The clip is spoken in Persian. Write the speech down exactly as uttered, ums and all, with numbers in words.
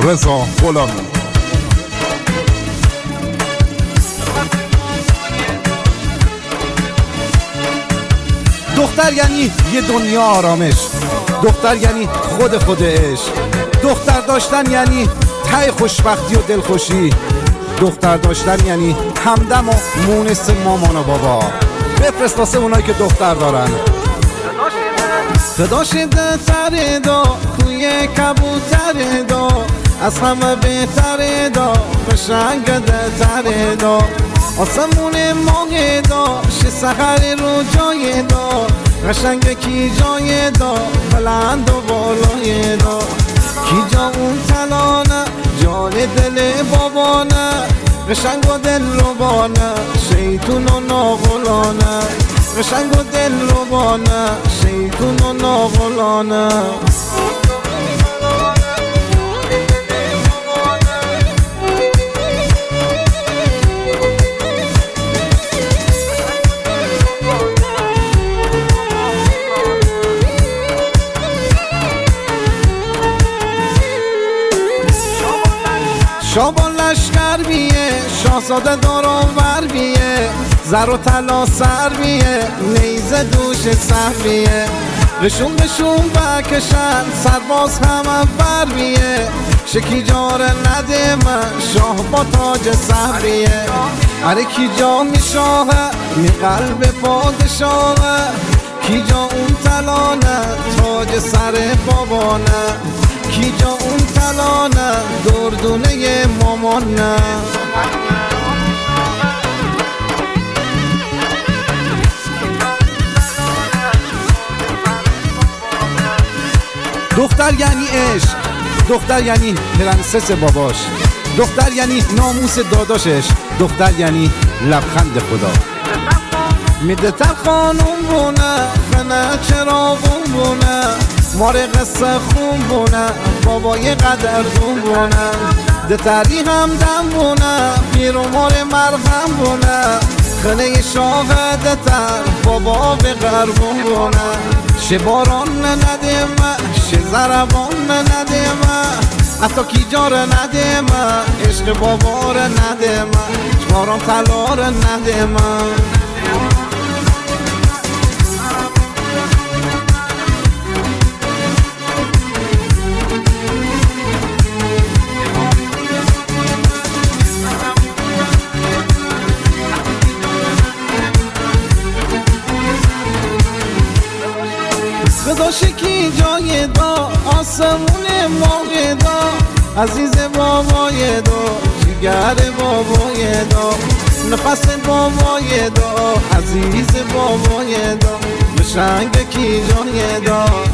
رضا غلامی. دختر یعنی یه دنیا آرامش، دختر یعنی خود خودش، دختر داشتن یعنی ته خوشبختی و دلخوشی، دختر داشتن یعنی همدم و مونس مامان و بابا. بفرست واسه اونایی که دختر دارن. صدا شده تره دا کوی کبوتره دا، از همه بهتره دا بشنگده تره دا، آسمون ماهه دا شه سخر رو جای دا، قشنگ کی جای دا بلند و بالای دا، کی جا اون تلانه جان دل بابانه، قشنگ و دل روبانه شیطون و ناغلانه، قشنگ و دل روبانه شیطون و ناغلانه. شابان لشکر بیه، شاهزاده دارانور بیه، زر و طلا سر بیه، نیزه دوش سر بیه، قشون قشون بکشن سرباز هم بر بیه، شکی جاره نده من شاه با تاج سر بیه، اره کی جا می شاهه می قلب پادشاهه، کی جا اون تلانه تاج سر بابانه، کی جا اون تلانه دردونه مامانه. دختر یعنی عشق، دختر یعنی پرنسس باباش، دختر یعنی ناموس داداشش، دختر یعنی لبخند خدا. میدتر خانوم بونه خنه چرا بون بونه، ماره قصه خون بونه بابای قدر دون بونه، دتری هم دم بونه پیر و ماره مرهم بونه، خنه شاهده تر بابا به قربون بونه، شه باران ندیمه شه زربان ندیمه، حتی کی جاره ندیمه عشق بابا را ندیمه، باران طلا را ندیمه. شکی جای دا آسمون ماه دا، عزیز بابای دا جگر بابای دا، نفس بابای دا عزیز بابای دا، بشنگ کی جای دا.